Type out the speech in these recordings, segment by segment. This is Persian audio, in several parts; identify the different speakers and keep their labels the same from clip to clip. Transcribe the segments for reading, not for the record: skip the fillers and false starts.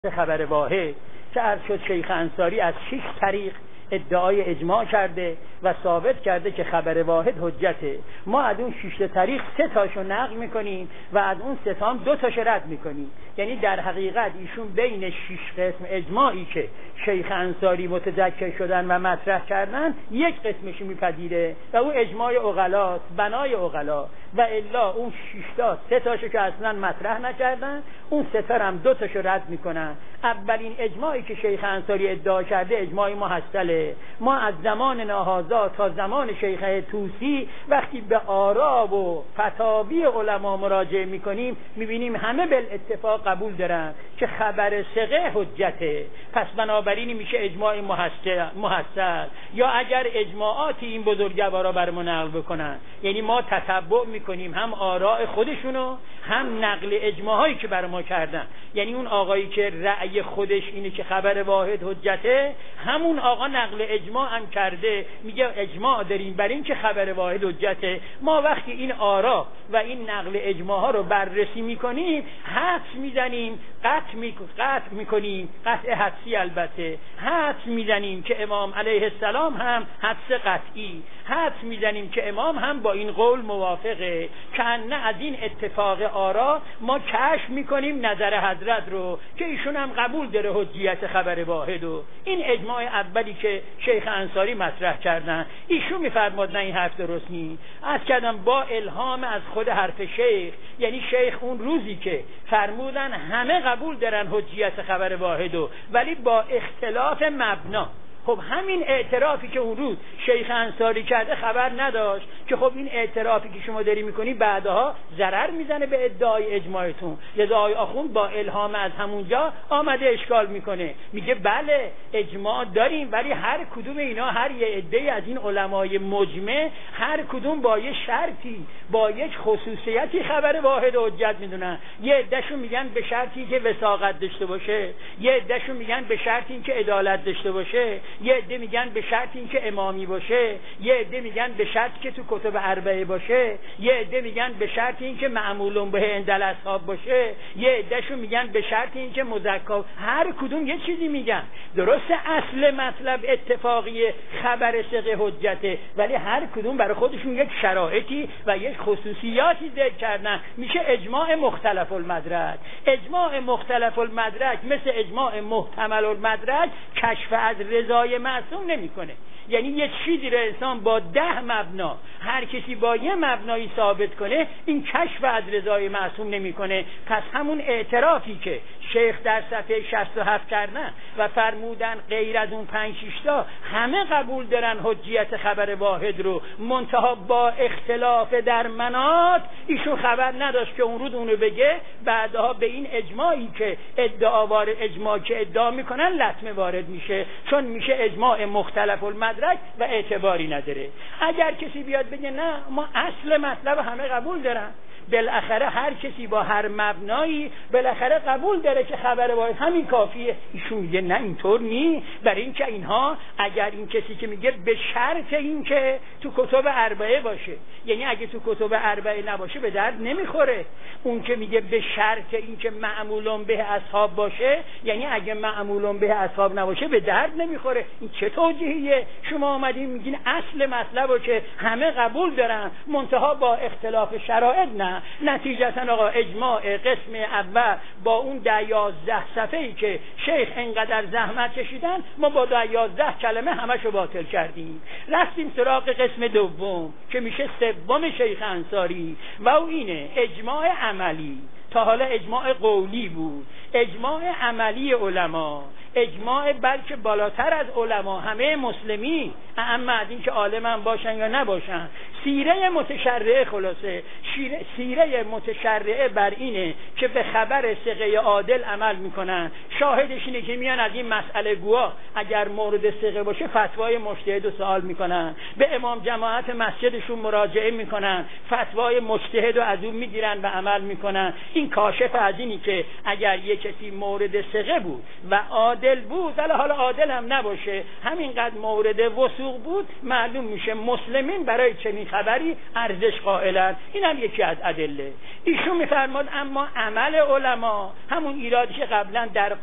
Speaker 1: خبر واحد که عرض شد شیخ انصاری از 6 طریق ادعای اجماع کرده و ثابت کرده که خبر واحد حجته. ما از اون 6 طریق 3 تاشو نقل میکنیم و از اون 3 تا هم 2 تاشو رد میکنیم. یعنی در حقیقت ایشون بین 6 قسم اجماعی که شیخ انصاری متذکر شدن و مطرح کردن یک قسمش میپذیره و اون اجماع عقلاست، بنای عقلا، و الا اون 6 تا 3 تاشو که اصلا مطرح نکردن، اون 3 تا هم 2 تاشو رد میکنن. اولین اجماعی که شیخ انصاری ادعا کرده اجماع محصله. ما از زمان ناهازا تا زمان شیخ طوسی وقتی به آرا و فتاوی علما مراجعه میکنیم میبینیم همه بالاتفاق قبول دارن که خبر ثقه حجته. پس بنابراین میشه اجماع محصل. یا اگر اجماعاتی این بزرگوارا برمون نقل بکنن، یعنی ما تتبع میکنیم هم آراء خودشونو هم نقل اجماعایی که بر ما کردن. یعنی اون آقایی که رأی خودش اینه که خبر واحد حجته، همون آقا نقل اجماع هم کرده، میگه اجماع داریم بر این که خبر واحد حجته. ما وقتی این آرا و این نقل اجماع ها رو بررسی میکنیم حدس میزنیم، قطع میکنیم، قطع حدسی البته، حدس میزنیم که امام علیه السلام هم حدس قطعی، حدس میزنیم که امام هم با این قول موافقه. کنه از این اتفاق آرا ما کشف میکنیم نظر حضرت رو که ایشون هم قبول داره حجیت خبر واحد. و این اجماع اولی که شیخ انصاری مطرح کردن. ایشون میفرماد نه این حرف درست نیست. از کردم با الهام از خود حرف شیخ، یعنی شیخ اون روزی که فرمودن همه قبول دارن حجیت خبر واحد ولی با اختلاف مبنا. خب همین اعترافی که اون روز شیخ انصاری کرده خبر نداشت که خب این اعترافی که شما داری میکنی بعدها ضرر میزنه به ادعای اجماعتون. لذا آقای آخوند با الهام از همونجا آمده اشکال میکنه، میگه بله اجماع داریم ولی هر کدوم اینا، هر یه عده از این علمای مجمع، هر کدوم با یه شرطی، با یک خصوصیتی خبر واحد حجت میدونن. یه عدهشون میگن به شرطی که وثاقت داشته باشه، یه عدهشون میگن به شرطی که عدالت داشته باشه، یه عده میگن به شرط اینکه امامی باشه، یه عده میگن به شرط که تو کتب اربعه باشه، یه عده میگن به شرط اینکه معمول به عند الاصحاب باشه، یه عدهشون میگن به شرط اینکه مذکر. هر کدوم یه چیزی میگن. درسته اصل مطلب اتفاقی خبر ثقه حجته، ولی هر کدوم برای خودشون یک شرایطی و یک خصوصیاتی ذکر کردن. میشه اجماع مختلف المدرک. اجماع مختلف المدرک مثل اجماع محتمل المدرک کشف از رضای معصوم نمیکنه. یعنی یه چیزی رو انسان با 10 مبنا، هر کسی با یه مبنایی ثابت کنه، این کشف از رضای معصوم نمیکنه. پس همون اعترافی که شیخ در صفحه 67 کردن و فرمودن غیر از اون 5-6 تا همه قبول دارن حجیت خبر واحد رو، منتها با اختلاف در مناط، ایشون خبر نداشت که اون روز اونو بگه، بعدها به این اجماعی که اجماع که ادعا میکنن لطمه وارد میشه، چون میشه اجماع مختلف المدرک و اعتباری نداره. اگر کسی بیاد بگه نه ما اصل مطلب همه قبول دارن، بالاخره هر کسی با هر مبنایی بالاخره قبول داره که خبر واحد همین کافیه. ایشون میگه نه اینطور نی، برای اینکه اینها اگر این کسی که میگه به شرط اینکه تو کتب اربعه باشه، یعنی اگه تو کتب اربعه نباشه به درد نمیخوره. اون که میگه به شرط اینکه معمول به اصحاب باشه، یعنی اگه معمول به اصحاب نباشه به درد نمیخوره. این چه توجیهیه؟ شما اومدین میگین اصل مطلبو که همه قبول دارن منتها با اختلاف شرایط نه. نتیجتا آقا اجماع قسم اول با اون 11 صفحه‌ای که شیخ انقدر زحمت کشیدن، ما با 11 کلمه همشو باطل کردیم. رفتیم سراغ قسم دوم که میشه سوم شیخ انصاری و او اینه اجماع عملی. تا حالا اجماع قولی بود، اجماع عملی علما، اجماع بلکه بالاتر از علما همه مسلمی، اما از این که عالم هم باشن یا نباشن. سیره متشرعه، خلاصه سیره متشرعه بر اینه که به خبر ثقه عادل عمل میکنن. شاهدش اینه که میان از این مسئله گواه اگر مورد ثقه باشه فتوای مجتهد رو سوال میکنن، به امام جماعت مسجدشون مراجعه میکنن، فتوای مجتهد رو از اون میگیرن و عمل میکنن. این کاشف از اینی که اگر یک کسی مورد ثقه بود و عادل بود، ولی حالا عادل هم نباشه، همینقدر مورد وثوق بود، معلوم میشه مسلمین برای چنین خبری ارزش قائلن. این هم یکی از ادله. ایشون میفرماد اما عمل علما، همون ایرادی که قبلا در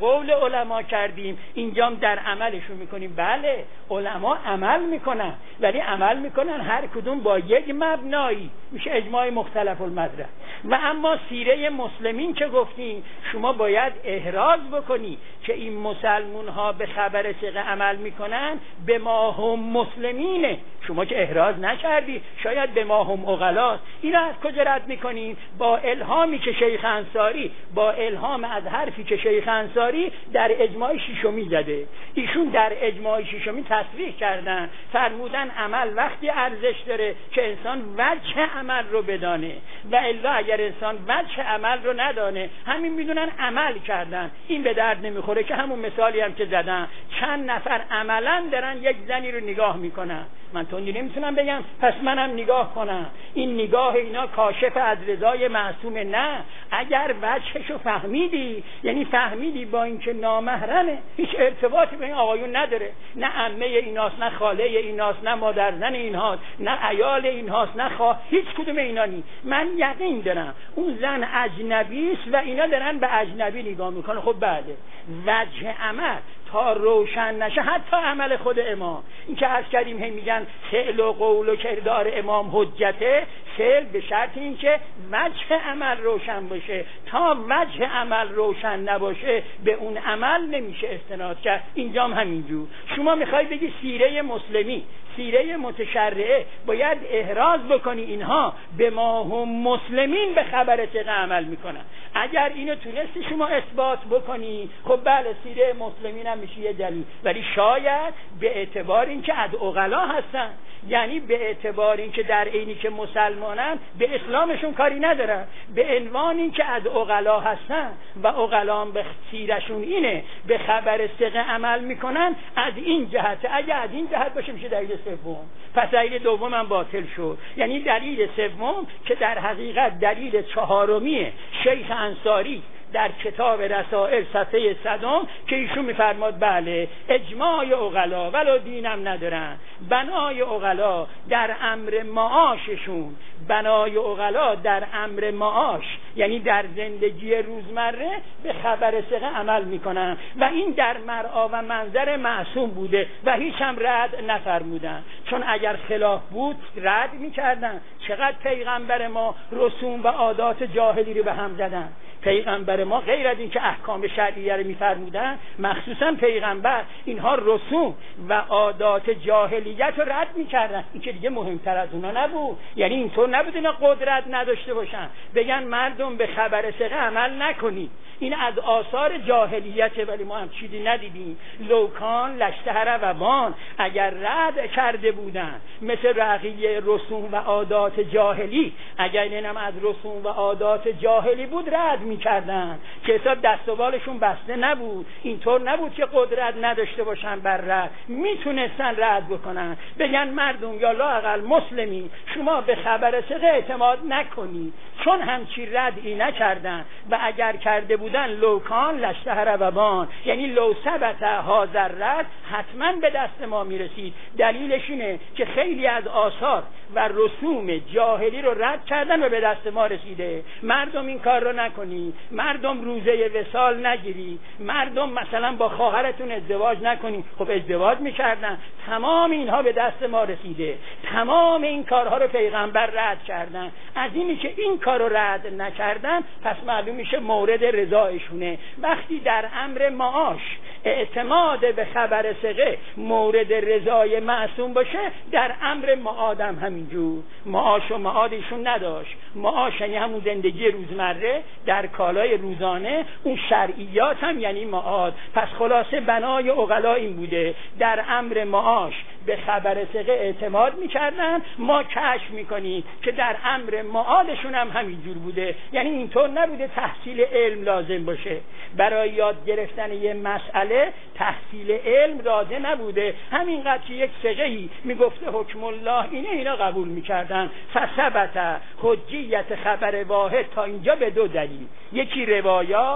Speaker 1: قول علما کردیم اینجام در عملشون میکنیم. بله علما عمل میکنن، ولی عمل میکنن هر کدوم با یک مبنایی، میشه اجماع مختلف المذرب. و اما سیره مسلمین که گفتیم شما باید احراز بکنی که این مسلمون ها به خبر ثقه عمل میکنن، به ما هم مسلمینه. شما که احراز نکردی، شاید به ما هم عقلاست. اینا از کجا رد میکنیم؟ با الهامی که شیخ انصاری، با الهام از حرفی که شیخ انصاری در اجماع شیشمی زده. ایشون در اجماع شیشمی تصریح کردن، فرمودن عمل وقتی ارزش داره که انسان وجه عمل رو بدانه، و الا اگر انسان وجه عمل رو ندانه، همین میدونن عمل کردن. این به درد نمیخوره که همون مثالی هم که زدن، چند نفر عملا دارن یک زنی رو نگاه میکنن. من تندی نمیتونم بگم پس منم نگاه کنم. این نگاه اینا کاشف از رضای معصوم نه. اگر وجهشو فهمیدی، یعنی فهمیدی با اینکه نامحرمه، هیچ ارتباطی به این آقایون نداره، نه عمه ایناست، نه خاله ایناست، نه مادر زن ایناست، نه عیال ایناست، نه هیچ کدوم اینا نی. من یقین دارم اون زن اجنبی است و اینا دارن به اجنبی نگاه میکنن. خب بله، وجه عمل تا روشن نشه، حتی عمل خود امام، این که عرض کردیم هی میگن فعل و قول و کردار امام حجته، فعل به شرط این که وجه عمل روشن باشه. تا وجه عمل روشن نباشه به اون عمل نمیشه استناد کرد. اینجام همینجور. شما میخوای بگی سیره مسلمی، سیره متشرعه، باید احراز بکنی اینها به ما هم مسلمین به خبر ثقه عمل میکنن. اگر اینو تونستی شما اثبات بکنی، خب بله سیره مسلمین هم میشه یه دلیل، ولی شاید به اعتبار این که از عقلا هستن، یعنی به اعتبار این که در عینی که مسلمانن به اسلامشون کاری ندارن، به عنوان این که از عقلا هستن و عقلان به سیرشون اینه به خبر ثقه عمل میکنن، از این جهت. اگر از این جهت باشه میشه دلیل سوم، پس دلیل دوم هم باطل شد. یعنی دلیل سوم که در حقیقت دلیل چهارمی شیخ انصاری در کتاب رسائل صفحه 100 که ایشون میفرماد بله اجماع عقلا ولو دینم ندارن، بنای عقلا در امر معاششون، بنای عقلا در امر معاش یعنی در زندگی روزمره به خبر ثقه عمل میکنن و این در مرعا و منظر معصوم بوده و هیچ هم رد نفرمودن، چون اگر خلاف بود رد میکردن. چقدر پیغمبر ما رسوم و عادات جاهلی رو به هم زدن. پیغمبر ما غیر از این که احکام شرعیه رو میفرمودن، مخصوصا پیغمبر اینها رسوم و عادات جاهلیت رو رد میکردن. این که دیگه مهمتر از اونا نبود. یعنی اینطور نبود اینا قدرت نداشته باشن بگن مردم به خبر ثقه عمل نکنید، این از آثار جاهلیته، ولی ما هم چیزی ندیدیم. لوکان لشتهر و وان اگر رد کرده بودن مثل بقیه رسوم و عادات جاهلی، اگر اینم از رسوم و عادات جاهلی بود رد میکردن که حساب دست و بالشون بسته نبود. اینطور نبود که قدرت نداشته باشن بر رد، میتونستن رد بکنن، بگن مردم یا لااقل مسلمی شما به خبر ثقه اعتماد نکنید، چون همچی ردی نکردن و اگر کرده بودن لوکان لشتهر و بان، یعنی لو ثبت هذا رد حتما به دست ما میرسید. دلیلش اینه که خیلی از آثار و رسوم جاهلی رو رد کردن و به دست ما رسیده. مردم این کار رو نکنی، مردم روزه وصال نگیری، مردم مثلا با خواهرتون ازدواج نکنی. خب ازدواج میکردن، تمام اینها به دست ما رسیده، تمام این کارها رو پیغمبر رد کردن. از اینی که این کار رو رد نکردن پس معلوم میشه مورد رضایشونه. وقتی در امر معاش اعتماد به خبر ثقه مورد رضای معصوم باشه، در امر معادم همینجور. معاش و معادشون نداشت. معاش یعنی همون زندگی روزمره در کالای روزانه، اون شرعیات هم یعنی معاد. پس خلاصه بنای عقلا این بوده، در امر معاش به خبر ثقه اعتماد میکردن. ما کشف میکنیم که در امر معادشون هم همینجور بوده. یعنی اینطور نبوده تحصیل علم لازم باشه، برای یاد گرفتن یه مسئله تحصیل علم لازم نبوده. همینقدر که یک ثقه‌ای میگفته حکم الله اینه، اینا قبول میکردن. فثبت حجیت خبر واحد تا اینجا به دو دلیل، یکی روایات،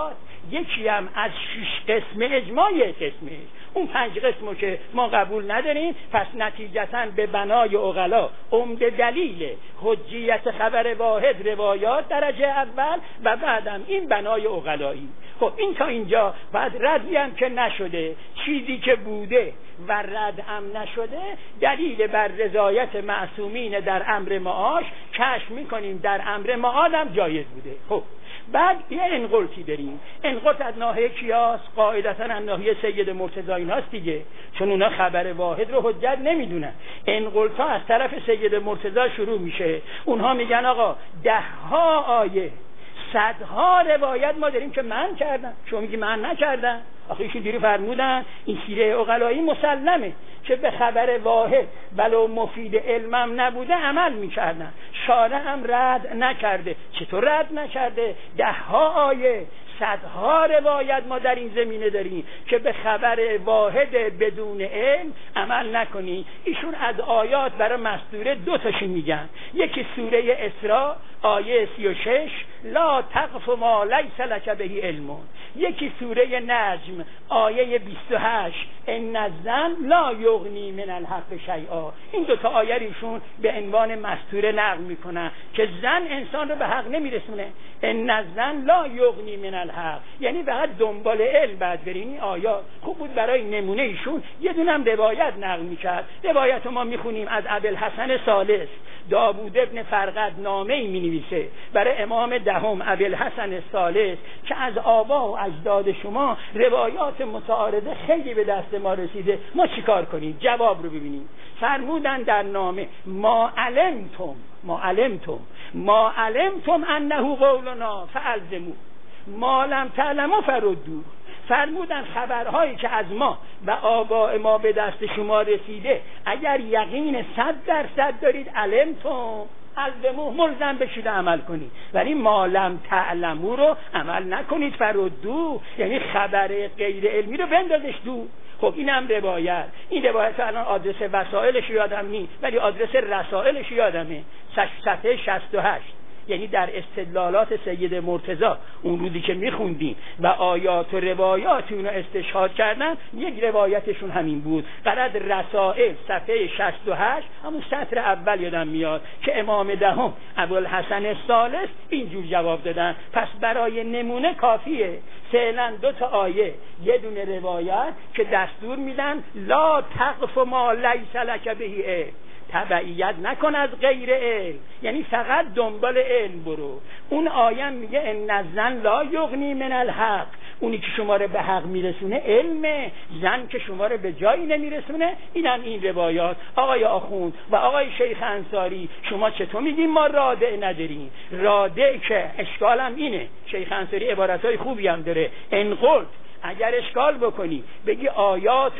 Speaker 1: یکی هم از 6 قسم اجماع یک قسمش، اون 5 قسمو که ما قبول نداریم. پس نتیجتاً به بنای عقلا عمده دلیل حجیت خبر واحد روایات درجه اول و بعدم این بنای عقلایی. خب این تا اینجا. بعد ردی هم که نشده، چیزی که بوده و رد هم نشده، دلیل بر رضایت معصومین در امر معاش کشف میکنیم در امر معاد هم جایز بوده. خب بعد یه انقلتی داریم. انقلت از ناحیه کیاس؟ قاعدتاً از ناحیه سید مرتضی ایناست دیگه، چون اونا خبر واحد رو حجت نمیدونن. انقلت ها از طرف سید مرتضی شروع میشه. اونها میگن آقا 10 آیه 100 روایت ما داریم که من کردم، شما میگی من نکردم. آخه ایشون دیرو فرمودن این سیره عقلایی مسلمه که به خبر واحد ولو مفید علمم نبوده عمل میکردن. شارع هم رد نکرده. چطور رد نکرده؟ 10 آیه 100 روایت ما در این زمینه داریم که به خبر واحد بدون علم عمل نکنی. ایشون از آیات برای مستوره 2 تاشون میگن. یکی سوره اسراء آیه 36 لا تقف ما لیس لک به علم. یکی سوره نجم آیه 28 ان الظن لا یغنی من الحق شیئا. این 2 تا آیه ایشون به عنوان مستوره نقل میکنن که زن انسان رو به حق نمیرسونه. ان الظن لا یغنی من الحق، یعنی فقط دنبال علم بعد بریم. این آیات خوب بود برای نمونه ایشون یه دونم روایت نقل میکرد. روایت ما میخونیم از ابوالحسن ثالث. داوود ابن فرقد نامه‌ای مینویسه برای امام دهم ابوالحسن ثالث که از آبا و اجداد شما روایات متعارضه خیلی به دست ما رسیده، ما چیکار کنیم؟ جواب رو ببینیم. فرمودن در نامه ما علمتم انه قولنا فالزموا ما لم تعلموا فردوا. فرمودن خبرهایی که از ما و آباء ما به دست شما رسیده اگر یقین 100% دارید علمتم الزموا ملزم بشید عمل کنید، ولی ما لم تعلموا رو عمل نکنید فردو، یعنی خبر غیر علمی رو بندازش دور. خب اینم روایت. این روایت الان آدرس وسائلش یادم نیست ولی آدرس رسائلش یادمه. صفحه 68، یعنی در استدلالات سید مرتضی اون روزی که میخوندیم و آیات و روایات اونو استشهاد کردن، یک روایتشون همین بود. قرد رسائل صفحه 68 همون سطر اول یادم میاد که امام دهم ابوالحسن ثالث اینجور جواب دادن. پس برای نمونه کافیه فعلا 2 تا آیه یه دونه روایت که دستور میدن لا تقف ما لیس لک به علم، تبعیت نکن از غیر علم، یعنی فقط دنبال علم برو. اون آیه میگه ان الظن لا یغنی من الحق، اونی که شما رو به حق میرسونه علمه، زن که شما رو به جایی نمیرسونه. اینم این روایات. آقای آخوند و آقای شیخ انصاری شما چطور میگین ما رادع نداریم؟ رادع که اشکالم اینه، شیخ انصاری عبارتهای خوبی هم داره. انقلت اگر اشکال بکنی بگی آیات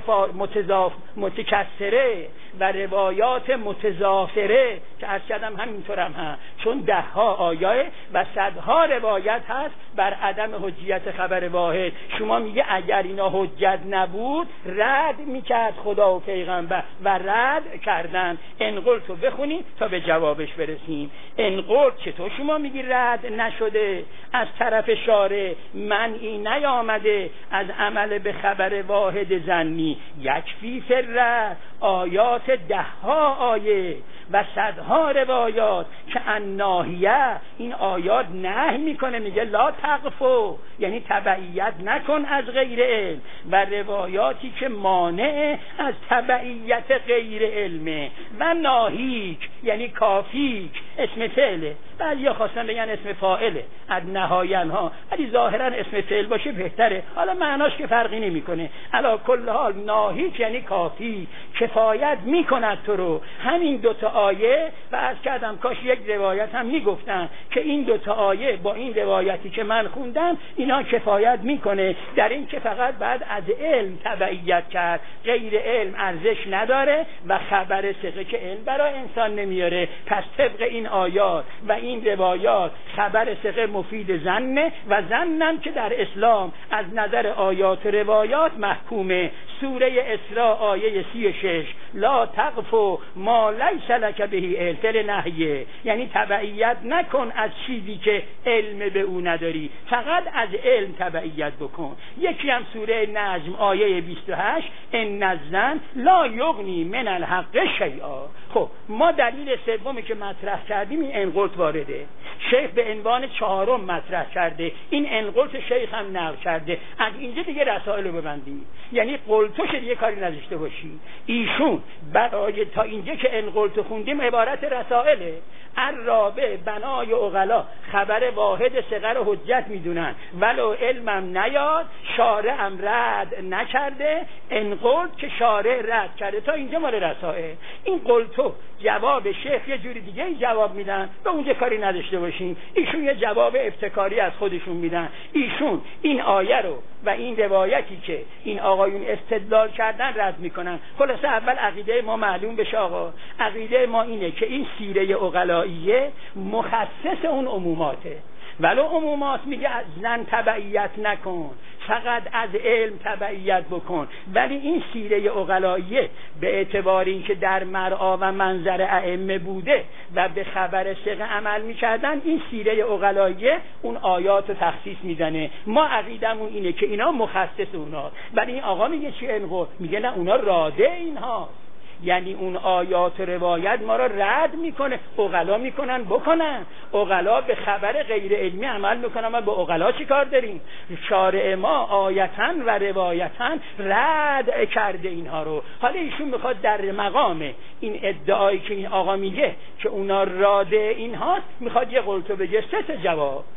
Speaker 1: متکثره و روایات متضافره که عرض کردم همینطور هم هست، چون 10 آیه و 100 روایت هست بر عدم حجیت خبر واحد. شما میگه اگر اینا حجت نبود رد میکرد خدا و پیغمبر و رد کردن. انقلت رو بخونید تا به جوابش برسیم. انقلت چطور شما میگی رد نشده؟ از طرف شارع منعی نیامده از عمل به خبر واحد ظنی. یکفی فر آیات 10 آیه و 100 روایات که الناهیه، این آیات نهی میکنه، میگه لا تقفو، یعنی تبعیت نکن از غیر علم، و روایاتی که مانع از تبعیت غیر علمه. و ناهیک یعنی کافیک، اسم فعله. بعضی خواستن بگن اسم فاعله از نهاینها، ولی ظاهرا اسم فعل باشه بهتره، حالا معناش که فرقی نمیکنه. علا کل حال ناهیک یعنی کافی، کفایت میکند تو رو. همین 2 تا آیه و از کردم کاش یک روایت هم میگفتن که این 2 تا آیه با این روایتی که من خوندم اینا کفایت میکنه در این که فقط بعد از علم تبعیت کرد، غیر علم ارزش نداره و خبر ثقه که علم برای انسان نمیاره. پس طبق این آیات و این روایات خبر ثقه مفید ظنه و ظنن که در اسلام از نظر آیات و روایات محکومه. سوره اسراء آیه 36 لا تقف ما لیس لک به علم، فعل نهیه، یعنی تبعیت نکن از چیزی که علم به او نداری، فقط از علم تبعیت بکن. یکی هم سوره نجم آیه 28 ان الظن لا یغنی من الحق شیئا. خب ما دلیل سومی که مطرح کردیم این انقلت وارده، شیخ به عنوان چهارم مطرح کرده، این انقلت شیخ هم نقل کرده. از اینجا دیگه رسائل رو ببندی، یعنی قلتوش دیگه کاری نداشته باشی. ایشون برای تا اینجا که انقلت خوندیم عبارت رسائله. الرابع بنای عقلا خبر واحد صغر حجت میدونن ولو علمم نیاد، شارعم رد نکرده، انقلت که شارع رد کرده. تا اینجا مال رسائل. این قلتو جواب شیخ یه جوری دیگه جواب میدن، به اونجا کاری نداشته باشین. ایشون یه جواب ابتکاری از خودشون میدن. ایشون این آیه رو و این روایتی که این آقایون استدلال کردن رد میکنن. خلاصه اول عقیده ما معلوم بشه آقا، عقیده ما اینه که این سیره عقلائیه مخصص اون عموماته، ولو عمومات میگه از زن تبعیت نکن، فقط از علم تبعیت بکن، ولی این سیره عقلائیه به اعتبار اینکه در مرعا و منظر ائمه بوده و به خبر ثقه عمل میکردن، این سیره عقلائیه اون آیات رو تخصیص میزنه. ما عقیدمون اینه که اینا مخصص اونا، ولی این آقا میگه چی انقل؟ میگه نه اونا راده اینها، یعنی اون آیات و روایت ما را رد میکنه. عقلا میکنن بکنن، عقلا به خبر غیر علمی عمل میکنن، ما به عقلا چی کار داریم؟ شارع ما آیتن و روایتن رد کرده اینها رو. حالا ایشون میخواد در مقام این ادعایی که این آقا میگه که اونا راده اینهاست، میخواد یه قلتو بگه. سه تا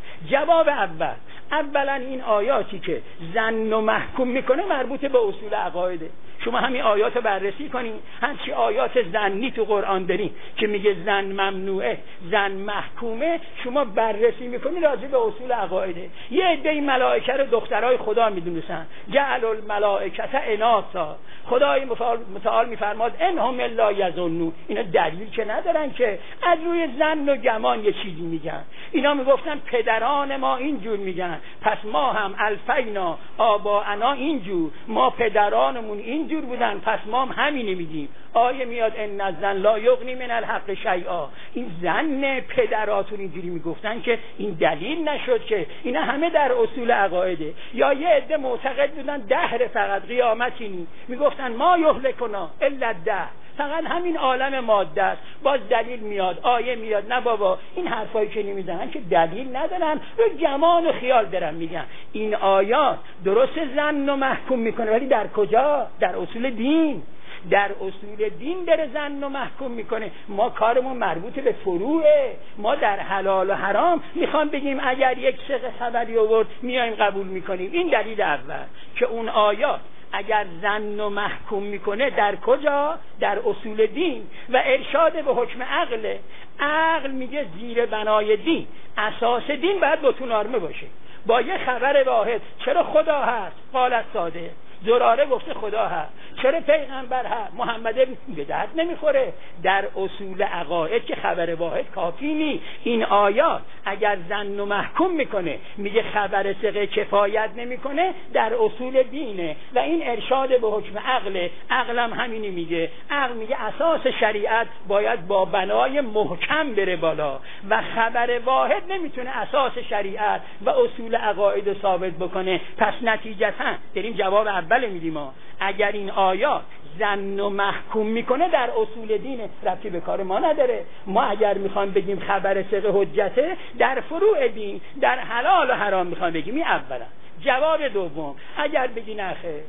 Speaker 1: جواب اول، اولا این آیاتی که زن و محکوم میکنه مربوط به اصول عقایده. شما همین آیات رو بررسی کنین، همچی آیات زنی تو قرآن دارین که میگه زن ممنوعه، زن محکومه، شما بررسی میکنین راجع به اصول عقایده. یه عده ملائکه رو دخترای خدا میدونستن، جعل الملائکه اناثا، خدای متعال میفرماد انهم الا یظنون. اینا دلیل که ندارن که از روی زن و گمان یه چیزی میگن. اینا میگفتن پدران ما اینجور میگن، پس ما هم الفینا آباءنا اینجور، ما پدرانمون اینجور بودن، پس ما هم همینه میگیم. آیه میاد ان الظن لا یغنی من الحق شیئا. این زن پدراتون اینجوری میگفتن که این دلیل نشد که اینا همه در اصول عقایده. یا یه عده معتقد بودن دهر فقط قیامتی نی، میگفتن ما یهلکنا الا الدهر، فقط همین عالم ماده است. باز دلیل میاد، آیه میاد، نه بابا این حرفایی که نمیزنن که دلیل ندارن، رو گمان و خیال دارن میگن. این آیات درست زن و محکوم میکنه، ولی در کجا؟ در اصول دین. در اصول دین داره زن و محکوم میکنه. ما کارمون مربوط به فروعه. ما در حلال و حرام میخوام بگیم اگر یک ثقه خبری آورد میایم قبول میکنیم. این دلیل اول که اون آیات اگر زن و محکوم میکنه در کجا؟ در اصول دین و ارشاد به حکم عقله. عقل میگه زیر بنای دین، اساس دین باید بتونارمه باشه با یه خبر واحد. چرا خدا هست؟ قالت صادق، زراره گفته خدا هست. چرا پیغمبر هست؟ محمد به درد نمیخوره. در اصول عقاید که خبر واحد کافی نی. این آیات اگر زن و محکوم میکنه، میگه خبر ثقه کفایت نمیکنه، در اصول دینه و این ارشاد به حکم عقله. عقلم همینی میگه. عقل میگه اساس شریعت باید با بنای محکم بره بالا و خبر واحد نمیتونه اساس شریعت و اصول عقاید ثابت بکنه. پس نتیجتا داریم جواب اول میدیم ما. اگر این آیات زن و محکوم میکنه در اصول دین، ربطی به کار ما نداره. ما اگر میخوایم بگیم خبر ثقه حجته، در فروع دین، در حلال و حرام میخوایم بگیم. این اولا. جواب دوم، اگر بگی نخه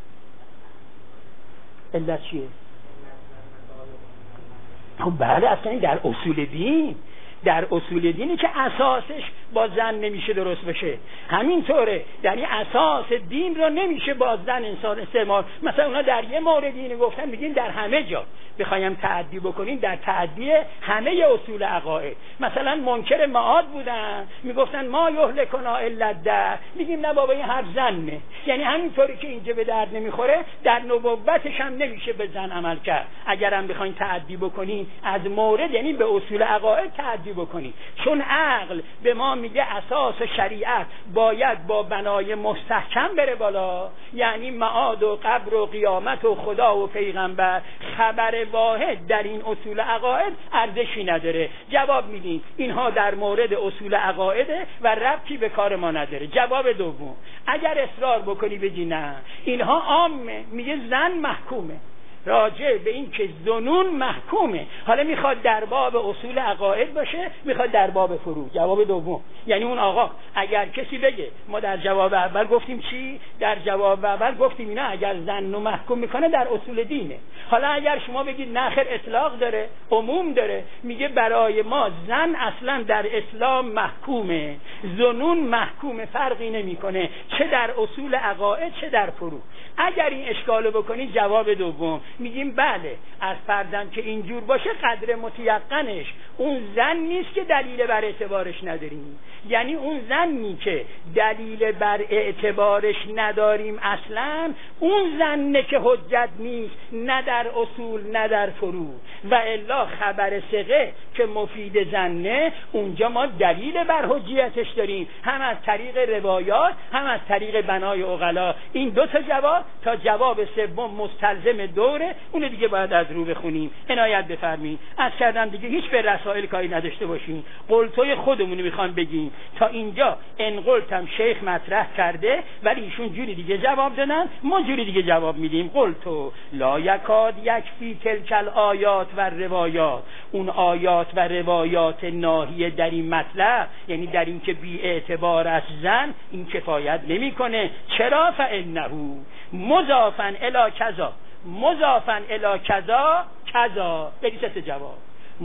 Speaker 1: علت چیه؟ خب بله، اصلا این در اصول دین، در اصول دینی که اساسش با زن نمیشه درست بشه. همینطوره، یعنی اساس دین رو نمیشه با زن انسان استعمال. مثلا اونا در یه مورد اینو گفتن، میگین در همه جا بخوایم تعدی بکنیم، در تعدی همه اصول عقاید. مثلا منکر معاد بودن، میگفتن ما یهلکنا الا الدهر، میگیم نه بابا این حرف زنه. یعنی همینطوری که اینجا به درد نمیخوره، در نبوتش هم نمیشه به زن عمل کرد. اگرم بخواین تعدی بکنین از مورد، یعنی به اصول عقاید تعدی بکنین، چون عقل به ما ما میگه اساس شریعت باید با بنای مستحکم بره بالا، یعنی معاد و قبر و قیامت و خدا و پیغمبر، خبر واحد در این اصول عقاید ارزشی نداره. جواب میدیم اینها در مورد اصول عقایده و ربطی به کار ما نداره. جواب دوم، اگر اصرار بکنی بگی نه اینها عامه، میگه زن محکومه، راجع به این که ظنون محکومه، حالا میخواد در باب اصول عقاید باشه، میخواد در باب فروع. جواب دوم، یعنی اون آقا اگر کسی بگه ما در جواب اول گفتیم چی؟ در جواب اول گفتیم اینا اگر ظن و محکوم میکنه در اصول دینه. حالا اگر شما بگید نه خیر اطلاق داره، عموم داره، میگه برای ما زن اصلا در اسلام محکومه، ظنون محکومه، فرقی نمیکنه چه در اصول عقاید چه در فروع. اگر این اشکالو بکنید جواب دوم میگیم بله، از فردم که اینجور باشه قدر متیقنش اون زن نیست که دلیل بر اعتبارش نداریم، یعنی اون زنی که دلیل بر اعتبارش نداریم اصلا اون زنه که حجت نیست، نه در اصول نه در فروع. و الا خبر ثقه که مفید زنه اونجا ما دلیل بر حجیتش داریم، هم از طریق روایات هم از طریق بنای عقلا. این دو تا جواب، تا جواب سوم مستلزم دوره، اون دیگه باید از رو بخونیم. عنایت بفرمایید. از کردم دیگه هیچ به رسائل کاری نداشته باشین، قلتوی خودمون میخوام بگیم. تا اینجا انقلتم شیخ مطرح کرده ولی ایشون جوری دیگه جواب دادن، ما جوری دیگه جواب میدیم. قلتو لا یکاد یکفی تلکل آیات و روایات، اون آیات و روایات ناهیه در این مطلب، یعنی در این که بی اعتبار از زن، این کفایت نمیکنه. چرا؟ فانه مضافا الی کذا، مضافا الی کذا کذا. یعنی سه جواب،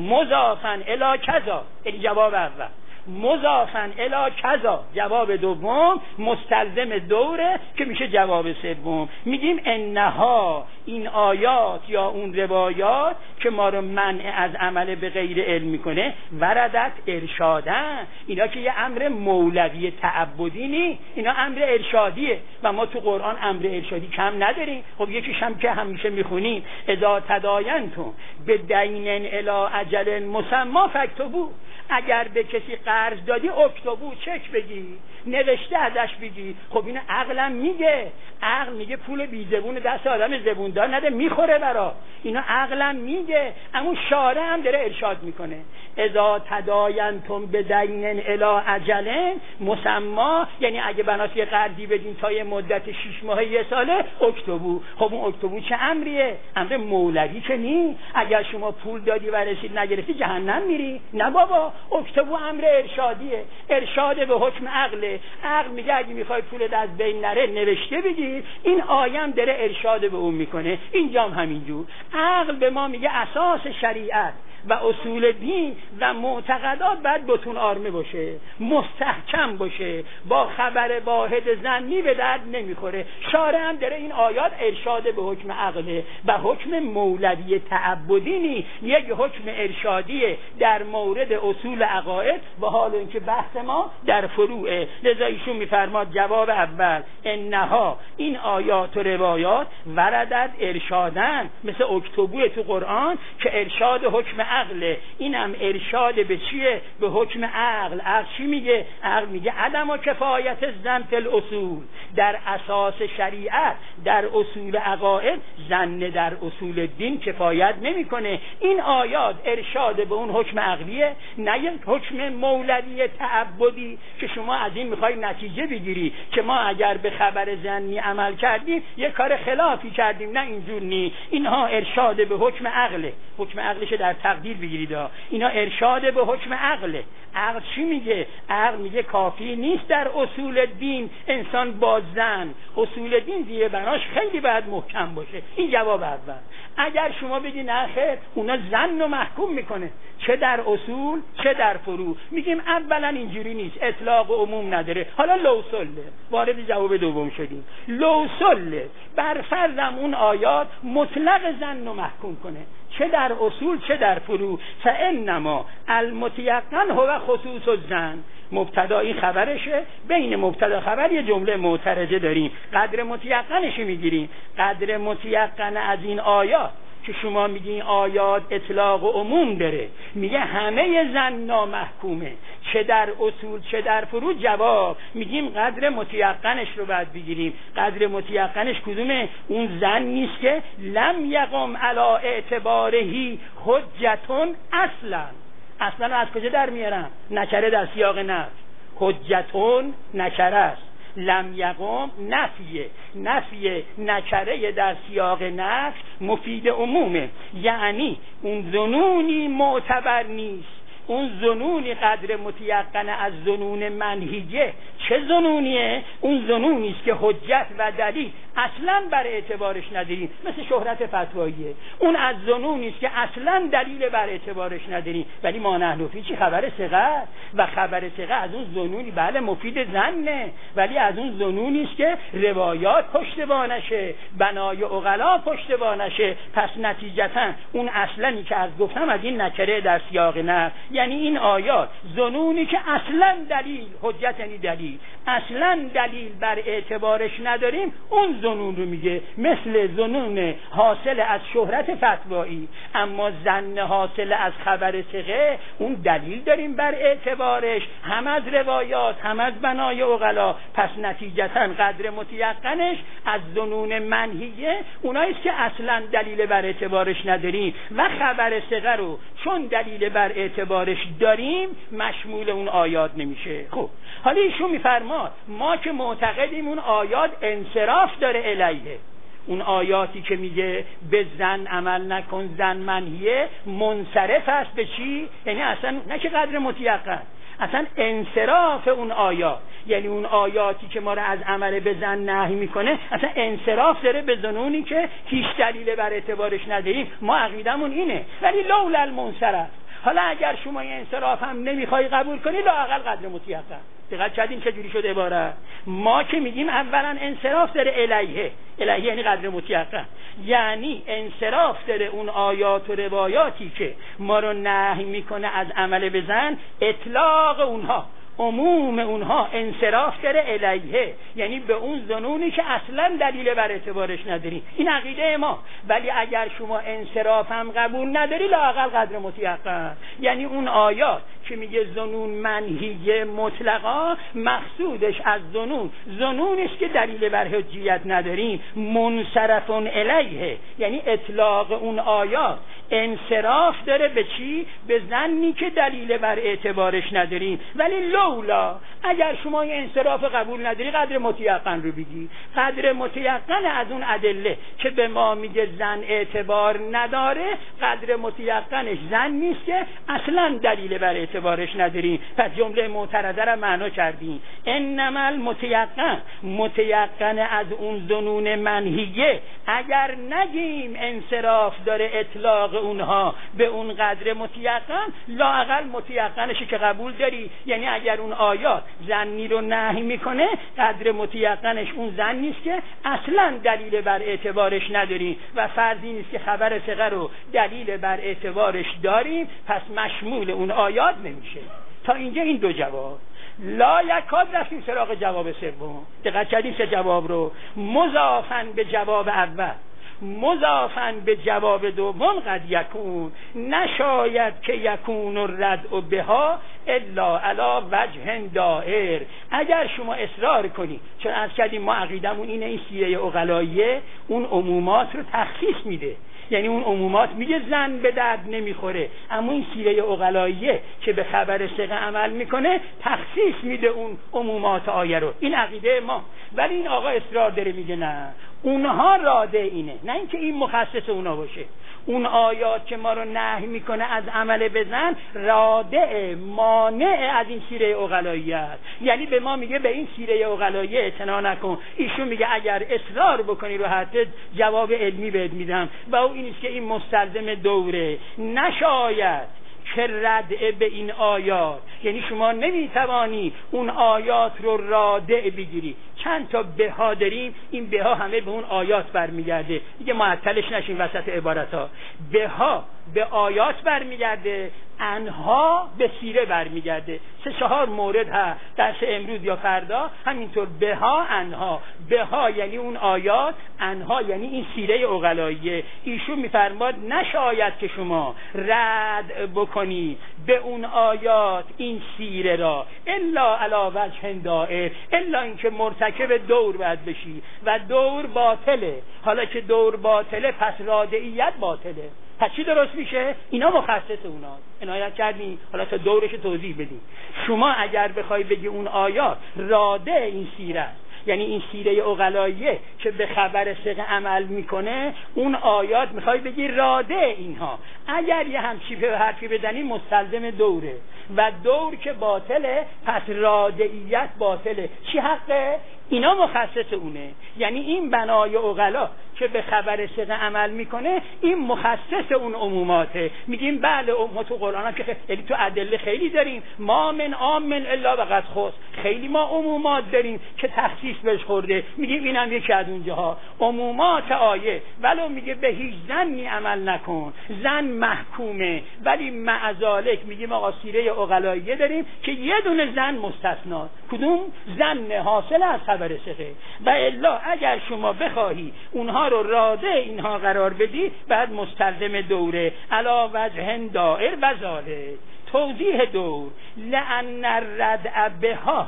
Speaker 1: مضافا الی کذا یعنی جواب اول، مضافا الی کذا جواب دوم، مستلزم دوره که میشه جواب سوم. میگیم انها، این آیات یا اون روایات که ما رو منع از عمل به غیر علم میکنه، وردت ارشادن، اینا که یه امر مولوی تعبدی نی، اینا امر ارشادیه و ما تو قرآن امر ارشادی کم نداریم. خب یکیش هم که همیشه میخونیم اذا تداینتم به دینن الی اجل مسمی فاکتبوا، اگر به کسی قرض دادی اکتبو، چک بگی، نوشته ازش بگی. خب این عقلم میگه، عقل میگه پول بی زبون دست آدم زبوندار نده، میخوره برا. اینا عقلم میگه، اما شارع هم داره ارشاد میکنه. اذا تداینتم بدینن الی اجل مسمی، یعنی اگه بناسی قرضی بدین تا یه مدت 6 ماه یه ساله اکتبو. خب اون اکتبو چه امریه؟ امر مولوی که نی. اگر شما پول دادی و رسید نگرفتی جهنم میری؟ نه بابا، اکتبو امر ارشادیه، ارشاد به حکم عقله. عقل میگه اگه میخوای پولت از بین نره نوشته بگیر. این آیم داره ارشاد به اون میکنه. اینجام همینجور عقل به ما میگه اساس شریعت و اصول دین و معتقدات باید بتون آرمه باشه، مستحکم باشه، با خبر واحد ظنی به درد نمیخوره. شارع هم داره این آیات ارشاد به حکم عقله و حکم مولوی تعبدی نی، یک حکم ارشادیه در مورد اصول عقاید، با حال اینکه بحث ما در فروعه. لذا ایشون میفرماد جواب اول انها، این آیات و روایات وردت ارشادن، مثل اکتبوی تو قرآن که ارشاد حکم عقله. اینم ارشاد به چیه؟ به حکم عقل. عقل چی میگه؟ عقل میگه عدم و کفایت زن فی الاصول، در اساس شریعت در اصول عقاید زن در اصول دین کفایت نمیکنه. این آیات ارشاد به اون حکم عقلیه، نه یک حکم مولوی تعبدی که شما از این میخوای نتیجه بگیری که ما اگر به خبر زنی عمل کردیم یک کار خلافی کردیم. نه اینجور نی. اینها ارشاد به حکم عقله، حکم عقلش در تقدیر بگیرید. اینا ارشاد به حکم عقله. عقل چی میگه؟ عقل میگه کافی نیست در اصول دین انسان با زن، اصول دین زیر بناش خیلی باید محکم باشه. این جواب اول. اگر شما بگی نه خیر، اونا زن رو محکوم میکنه چه در اصول چه در فروع، میگیم اولا اینجوری نیست، اطلاق و عموم نداره. حالا لوسله، وارد جواب دوم شدیم. لوسله بر فرضم اون آیات مطلق زن رو محکوم کنه چه در اصول چه در فروع، فانما المتیقن هو خصوص الزن. مبتدا این خبرشه، بین مبتدا خبر یه جمله معترضه داریم، قدر متیقنش میگیریم. قدر متیقن از این آیات که شما میگین آیات اطلاق و عموم داره، میگه همه زن نامحکومه، چه در اصول چه در فروع. جواب میگیم قدر متیقنش رو باید بگیریم. قدر متیقنش کدومه؟ اون زن نیست که لم یقم علی اعتبارهی حجتون اصلا از کجا در میارم؟ نکره در سیاق نفی. حجتون نکره است، لم یقم نفی نکره در سیاق نفی مفید عمومه، یعنی اون ظنونی معتبر نیست. اون ظنونی قدر متیقن از ظنون منهیه. چه ظنونیه؟ اون ظنونی است که حجت و دلیل اصلا بر اعتبارش نداریم، مثل شهرت فتواییه. اون از ظنونی است که اصلا دلیل بر اعتبارش نداریم. ولی ما نحن فی چی؟ خبر ثقه و خبر ثقه از اون ظنونی بله مفید ظنه، ولی از اون ظنونی است که روایات پشتوانشه، بنای عقلا پشتوانشه. پس نتیجتا اون اصلنی که از گفتم از این نکره در سیاق نه، یعنی این آیات ظنونی که اصلا دلیل، حجت یعنی دلیل، اصلا دلیل بر اعتبارش نداریم، اون ظنون رو میگه، مثل ظنون حاصل از شهرت فتوایی. اما ظن حاصل از خبر ثقه اون دلیل داریم بر اعتبارش، هم از روایات هم از بنای عقلا. پس نتیجتا قدر متیقنش از ظنون منهیه اوناییست که اصلا دلیل بر اعتبارش نداریم، و خبر ثقه رو چون دلیل بر اعتبارش داریم مشمول اون آیات نمیشه. خب حالا ایشون میفرماد ما که معتقدیم اون آیات انصراف داره الیه، اون آیاتی که میگه به زن عمل نکن، زن منهیه، منصرف است به چی؟ یعنی اصلا نه که قدر متیقن، اصلا انصراف اون آیات، یعنی اون آیاتی که ما رو از عمل به زن نهی میکنه اصلا انصراف داره به ظنونی که هیچ دلیل بر اعتبارش نداریم. ما عقیدمون اینه. ولی لولا المنصرف، حالا اگر شما این انصراف هم نمیخوای قبول کنی، لااقل قدر متیقن. دقت کردین چه جوری شد عبارت؟ ما که میگیم اولا انصراف داره الیه یعنی قدر متیقن، یعنی انصراف داره اون آیات و روایاتی که ما رو نهی میکنه از عمل به زن، اطلاق اونها، عموم اونها انصراف داره الیه، یعنی به اون ظنونی که اصلا دلیل بر اعتبارش نداری. این عقیده ما. ولی اگر شما انصراف هم قبول نداری، لااقل قدر متیقن، یعنی اون آیات که میگه ظنون منهیه مطلقا، مقصودش از ظنونی است که دلیل بر حجیت نداریم، منصرفون الیه، یعنی اطلاق اون آیات انصراف داره به چی؟ به ظنی که دلیل بر اعتبارش نداریم. ولی لولا، اگر شما این انصراف قبول نداری، قدر متیقن رو بگی. قدر متیقن از اون ادله که به ما میگه زن اعتبار نداره، قدر متیقنش زن نیست که اصلا دلیل بر اعتبارش نداریم. پس جمله معترضه را معنا کردیم. انما متیقن از اون ظنون منهیه، اگر نگیم انصراف داره اطلاق اونها به اون قدر متیقن، لااقل متیقنشی که قبول داری. یعنی اگر اون آیات زنی رو نهی میکنه، قدر متیقنش اون زن نیست که اصلا دلیل بر اعتبارش نداریم، و فرضی نیست که خبر ثقه رو دلیل بر اعتبارش داریم، پس مشمول اون آیات نمیشه. تا اینجا این دو جواب. لا یکاد رفتیم سراغ جواب سوم. دقت کردیم سه جواب رو مضافاً به جواب اول، مضافاً به جواب دوم قد یکون، نشاید که یکون الردع بها الا علی وجه دائر. اگر شما اصرار کنی، چون از کردیم ما عقیدمون اینه، این سیره عقلاییه اون عمومات رو تخصیص میده، یعنی اون عمومات میگه زن به درد نمیخوره، اما این سیره عقلاییه که به خبر ثقه عمل میکنه تخصیص میده اون عمومات آیه رو. این عقیده ما. ولی این آقا اصرار داره میگه نه، اونها راده اینه، نه اینکه این مخصص اونا باشه. اون آیات که ما رو نهی میکنه از عمل به زن، راده مانع از این سیره عقلاییه است. یعنی به ما میگه به این سیره عقلاییه اعتنا نکن. ایشون میگه اگر اصرار بکنی رو حتی جواب علمی بهت میدم، و اون اینیست که این مستلزم دوره. نشاید که ردع به این آیات، یعنی شما نمیتوانی اون آیات رو رادع بگیری. چند تا بها داریم، این بها همه به اون آیات برمیگرده، دیگه معطلش نشین وسط عبارت ها. بها به آیات برمیگرده، انها به سیره برمیگرده. 3-4 مورد هست درس امروز یا فردا همینطور. بها انها، بها یعنی اون آیات، انها یعنی این سیره عقلاییه. ایشون میفرماد نشاید که شما رد بکنی به اون آیات این سیره را الا علی وجه دائر، الا اینکه مرتکب دور باید بشی و دور باطله. حالا که دور باطله پس رادعیت باطله. پس چی درست میشه؟ اینا مخصص اوناست. عنایت کردی؟ حالا تا دورش توضیح بدیم. شما اگر بخوای بگی اون آیات راده این سیره است، یعنی این سیره عقلاییه که به خبر ثقه عمل میکنه، اون آیات میخوای بگی راده اینها. اگر یه همچی به حرفی بدنی مستلزم دوره و دور که باطله پس رادعیت باطله. چی حقه؟ اینا مخصص اونه. یعنی این بنای عقلا که به خبر ثقه عمل میکنه این مخصص اون عموماته. میگیم بله ما تو قرآن هم که خیلی تو ادله خیلی داریم، ما من عامن الا وقد خص، خیلی ما عمومات داریم که تخصیص بهش خورده. میگیم اینم یکی از اونجاها عمومات آیه. ولو میگه به هیچ زنی عمل نکن، زن محکومه، ولی مع ذالک میگیم آقا سیره عقلاییه داریم که یه دونه زن مستثنا. کدوم؟ زن حاصل از خبر ثقه. و الا اگر شما بخواهی اونها رو راده اینها قرار بدی بعد مستلزم دوره علا وجه دائر و ذالک. توضیح دور لأن الردع بها،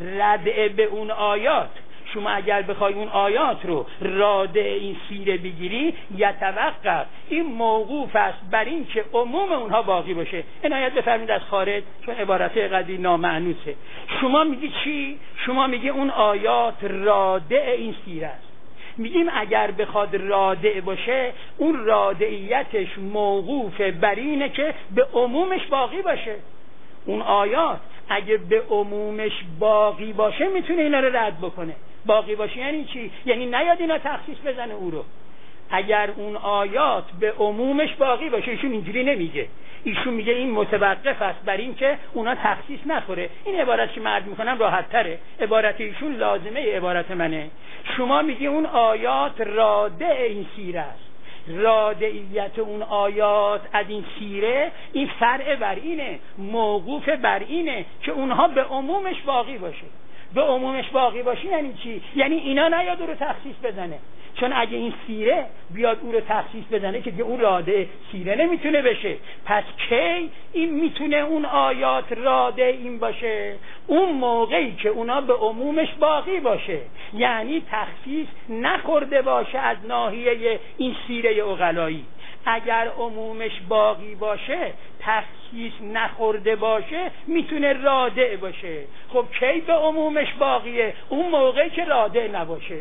Speaker 1: ردع به اون آیات، شما اگر بخوای اون آیات رو راده این سیره بگیری یتوقف، این موقوف است بر این که عموم اونها باقی باشه. عنایت بفرمید از خارج چون عبارت قدی نامعنوسه. شما میگی چی؟ شما میگی اون آیات راده این سیره است. میگیم اگر بخواد رادع باشه اون رادعیتش موقوف بر اینه که به عمومش باقی باشه. اون آیات اگه به عمومش باقی باشه میتونه اینا رو رد بکنه. باقی باشه یعنی چی؟ یعنی نیاد اینا تخصیص بزنه او رو. اگر اون آیات به عمومش باقی باشه، ایشون اینجوری نمیگه، ایشون میگه این متوقف است بر این که اونا تخصیص نخوره. این عبارت که مرد میکنم راحت تره، عبارت ایشون لازمه عبارت منه. شما میگی اون آیات راده این سیره است. رادعیت اون آیات از این سیره این فرع بر اینه، موقوف بر اینه که اونها به عمومش باقی باشه. به عمومش باقی باشه یعنی چی؟ یعنی اینا نیاد او رو تخصیص بزنه. چون اگه این سیره بیاد او رو تخصیص بزنه که اون راده سیره نمیتونه بشه. پس کی این میتونه اون آیات راده این باشه؟ اون موقعی که اونا به عمومش باقی باشه، یعنی تخصیص نخورده باشه از ناحیه این سیره عقلایی. اگر عمومش باقی باشه، تخصیص نخورده باشه، میتونه رادع باشه. خب کی به عمومش باقیه؟ اون موقعی که رادع نباشه.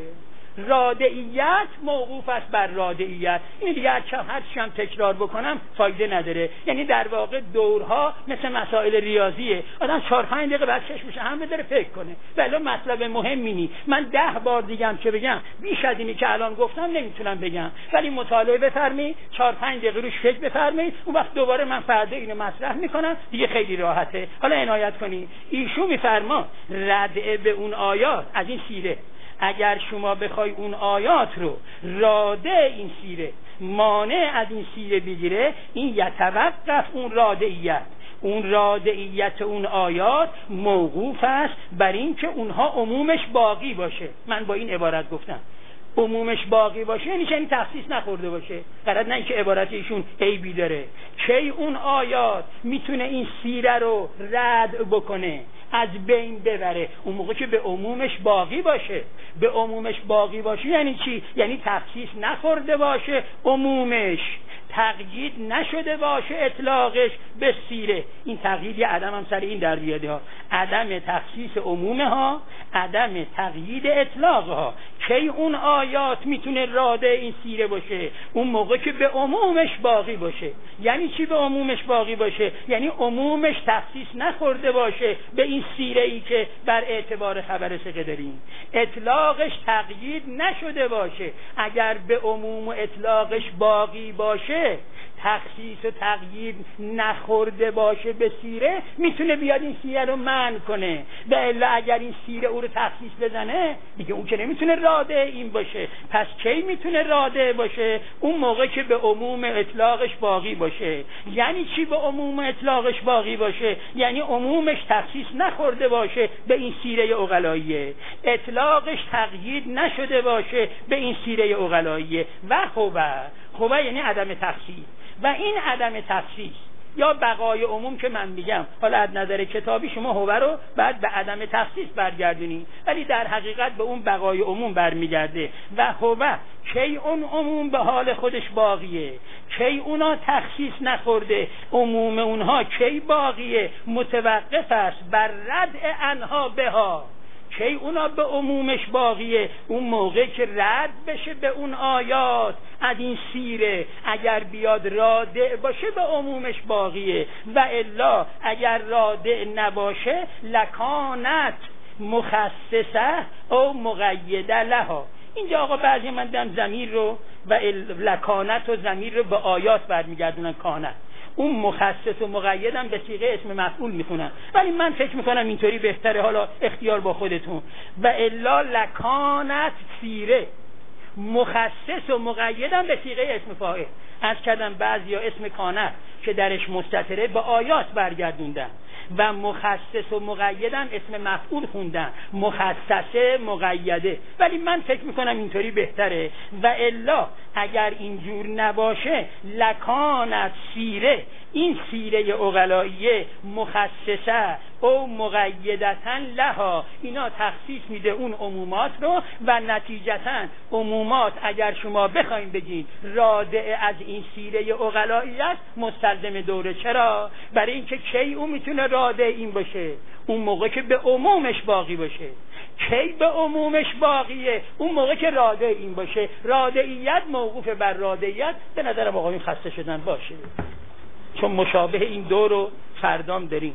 Speaker 1: رادعیت موقوف است بر رادعیت. این دیگه هرچی هم تکرار بکنم فایده نداره. یعنی در واقع دورها مثل مسائل ریاضیه، آدم 4-5 دقیقه بعد چشمش هم بداره فکر کنه. ولی مطلب مهمی نی. من 10 بار دیگه هم چه بگم بیش از اینی که الان گفتم نمیتونم بگم، ولی مطالعه بفرمایید، 4-5 دقیقه روش فکر بفرمایید، اون وقت دوباره من فردا اینو مطرح میکنم، دیگه خیلی راحته. حالا عنایت کنید، ایشون میفرما ردع به اون آیات از این سیره. اگر شما بخوای اون آیات رو راده این سیره، مانع از این سیره بگیره، این یتوقف اون رادعیت. اون رادعیت اون آیات موقوف است بر این که اونها عمومش باقی باشه. من با این عبارت گفتم عمومش باقی باشه یعنی تخصیص نخورده باشه. قرار نه اینکه عبارت ایشون عیبی داره. کی اون آیات میتونه این سیره رو رد بکنه، از بین ببره؟ اون موقع که به عمومش باقی باشه. به عمومش باقی باشه یعنی چی؟ یعنی تخصیص نخورده باشه عمومش، تقیید نشده باشه اطلاقش به سیره. این تقیید یه عدم هم سر این در بیاده ها، عدم تخصیص عمومه ها، عدم تقیید اطلاق ها. کی اون آیات میتونه راده این سیره باشه؟ اون موقع که به عمومش باقی باشه. یعنی چی به عمومش باقی باشه؟ یعنی عمومش تخصیص نخورده باشه به این سیره ای که بر اعتبار خبر ثقه داریم، اطلاقش تقیید نشده باشه. اگر به عموم و اطلاقش باقی باشه، تخصیص و تغییر نخورده باشه به سیره میتونه بیاد این سیره رو منع کنه. و الا اگر این سیره او رو تخصیص بزنه دیگه اون که نمیتونه رادع این باشه. پس کی میتونه رادع باشه؟ اون موقع که به عموم اطلاقش باقی باشه. یعنی چی به عموم اطلاقش باقی باشه؟ یعنی عمومش تخصیص نخورده باشه به این سیره عقلاییه، اطلاقش تقیید نشده باشه به این سیره عقلاییه. و خوبه یعنی عدم تخصیص. و این عدم تخصیص یا بقای عموم که من میگم، حالا از نظر کتابی شما هوه رو بعد به عدم تخصیص برگردونی، ولی در حقیقت به اون بقای عموم برمیگرده. و هوه کی اون عموم به حال خودش باقیه، کی اونا تخصیص نخورده، عموم اونها کی باقیه، متوقف است بر ردع انها بها. کی اونا به عمومش باقیه؟ اون موقع که رد بشه به اون آیات از این سیره، اگر بیاد رادع باشه به عمومش باقیه. و الا اگر رادع نباشه لکانت مخصصه او مقیده لها. اینجا آقا بعضی من دم ضمیر رو و لکانت و ضمیر رو به آیات برمیگردونن. کانت اون مخصص و مقیدم به صیغه اسم مفعول میخونن، ولی من فکر میکنم اینطوری بهتره، حالا اختیار با خودتون. و الا لکانت سیره مخصص و مقیدم به صیغه اسم فاعل. از کردم بعضیا اسم کانت که درش مستتره به آیات برگردوندن و مخصص و مقیدن اسم مفعول خوندن، مخصصه مقیده، ولی من فکر میکنم اینطوری بهتره. و الا اگر اینجور نباشه لکانت سیره، این سیره عقلاییه مخصصه او مقیدتن لها، اینا تخصیص میده اون عمومات رو و نتیجتاً عمومات اگر شما بخواید بگین رادع از این سیره عقلایی است مستلزم دوره. چرا؟ برای اینکه کی اون میتونه رادع این باشه؟ اون موقع که به عمومش باقی باشه. کی به عمومش باقیه؟ اون موقع که رادع این باشه. رادعیت موقوف بر رادعیت. به نظرم آقایون خسته شدن باشه، چون مشابه این دو رو فردام داریم.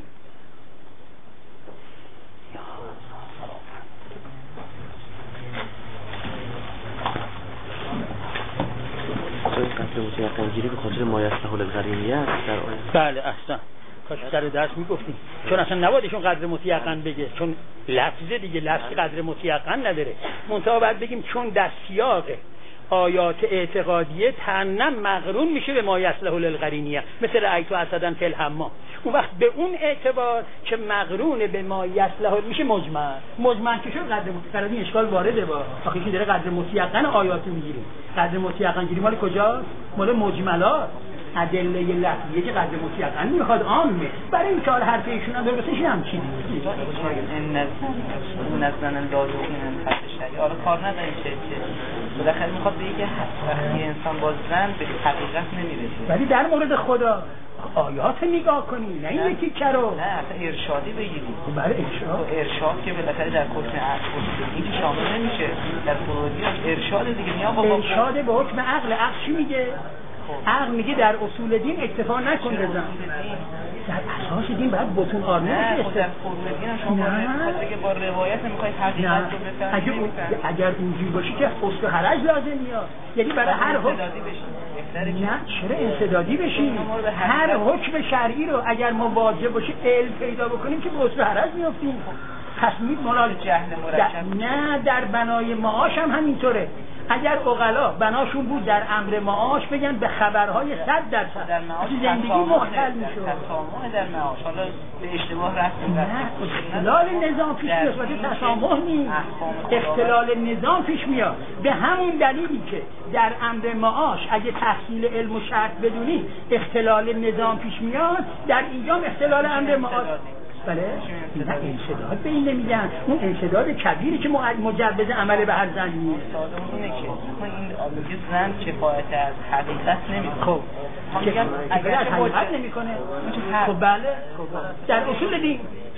Speaker 2: قتل متیقنگیری به خاطر مایسته القرینیه است در آیه.
Speaker 1: بله احسن، کاش در درس میگفتیم، چون اصلا نبایدشون قدر متیقن بگه، چون لفظه دیگه، لفظ قدر متیقن نداره. منتها باید بگیم چون در سیاق آیات اعتقادیه تنم مقرون میشه به ما یصلح للقرینیه، مثل رأیت اسدن فی الحمام. اون وقت به اون اعتبار که مقرون به ما یصلح میشه مجمع که شد قدر متیقن. این اشکال وارده با آخه که داره قدر متیقن آیات میگیریم. قدر متیقن گیری مال کجاست؟ مال مجملات ادله لفظیه که قدر متیقن میخواد عامه. برای این کار حرف ایشون هم درستش هم چی نیست.
Speaker 3: این نزدن لازم فتح شریع. حالا کار نداریم که بالاخره میخواد بگه که وقتی انسان باز زن به حقیقت نمیرسه.
Speaker 1: ولی در مورد خدا آیات نگاه کنی، نه این یکی کرو،
Speaker 3: نه اصلا ارشادی بگیریم.
Speaker 1: برای
Speaker 3: ارشاد که بالاخره در حکم عقل این که شامل نمیشه، در فروعی ارشاد دیگه. نیا بابا
Speaker 1: ارشاد به حکم عقل چی میگه؟ عقل میگه در اصول دین اکتفا نکن بزن، در اساس دین باید بطون آرمه بشه.
Speaker 3: در فروع دین شما که با روایت میخواید حقیقت رو بفهمید.
Speaker 1: اگر اینجوری باشه که اصل حرج لازم میاد، یعنی برای هر حکم نه چرا انسدادی بشیم؟ هر حکم شرعی رو اگر ما واجب باشه علم پیدا بکنیم که به اصل حرج میافتیم. تصمیم ملال
Speaker 3: جهل مرکب.
Speaker 1: نه در بنای معاش هم همینطوره. اگر عقلا بناشون بود در امر معاش بگن به خبرهای 100%
Speaker 3: در معاش
Speaker 1: زندگی مختل میشه.
Speaker 3: تسامح در معاش حالا به اشتباه رفتیم.
Speaker 1: نه اختلال نظام پیش میاد، واسه تسامح نیست، اختلال نظام پیش میاد. به همون دلیلی که در امر معاش اگه تحصیل علم و شرط بدونی اختلال نظام پیش میاد، در اینجا اختلال امر معاش. بله نه انسداد به این نمیگن، اون انسداد کبیری که مجوز عمل به هر زن نیست.
Speaker 3: اینه که این زن کفایت از حقیقت نمیکنه. خب
Speaker 1: میگم اگر حقیقت نمیکنه خب بله در اصول دین،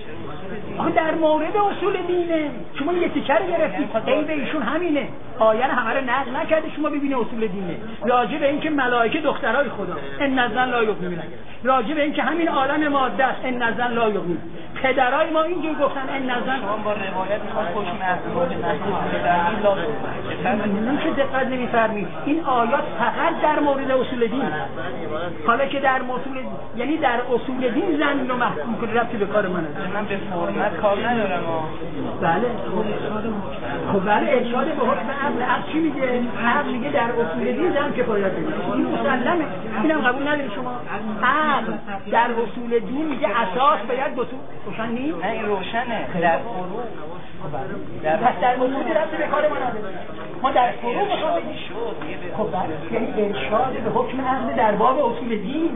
Speaker 1: در مورد اصول دینه. شما یه تیکه رو گرفتید عیب ایشون همینه، آیه همه رو نقل نکرده شما ببینید اصول دینه. راجع به این که ملائکه دخترای خدا ان نزل لا یؤمنون، راجع به این که همین عالم ماده است ان نزل لا یؤمنون، پدرای ما اینجوری گفتن این نظر
Speaker 3: شما با روایت میخواد حکم اصلی در این لازم
Speaker 1: من که دقت نمی‌فرمایید این آیات فقط در مورد اصول دین، حالا که در اصول یعنی در اصول دین زن رو محکوم کنه ربطی به کار من است.
Speaker 3: من به فرمت کار ندارم.
Speaker 1: بله خب بله ارشاد به حکم عقل چی میگه؟ عقل میگه در اصول دین زن کفایت میکنه، این مسلمه، اینم قبول ندارید شما. عقل در اصول دین میگه اساس باید بتون روشن نیست؟
Speaker 3: نه این روشنه در فروع
Speaker 1: پس در اصول ربطی به کار ما نداره. ما در فروع میخوام خب بله یعنی ارشاد به حکم عقل در باب اصول دین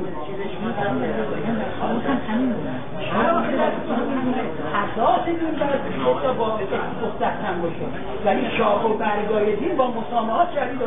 Speaker 1: اساس دین باید با مستحکم باشه، ولی شاخ و برگای دین با مسامحات شدید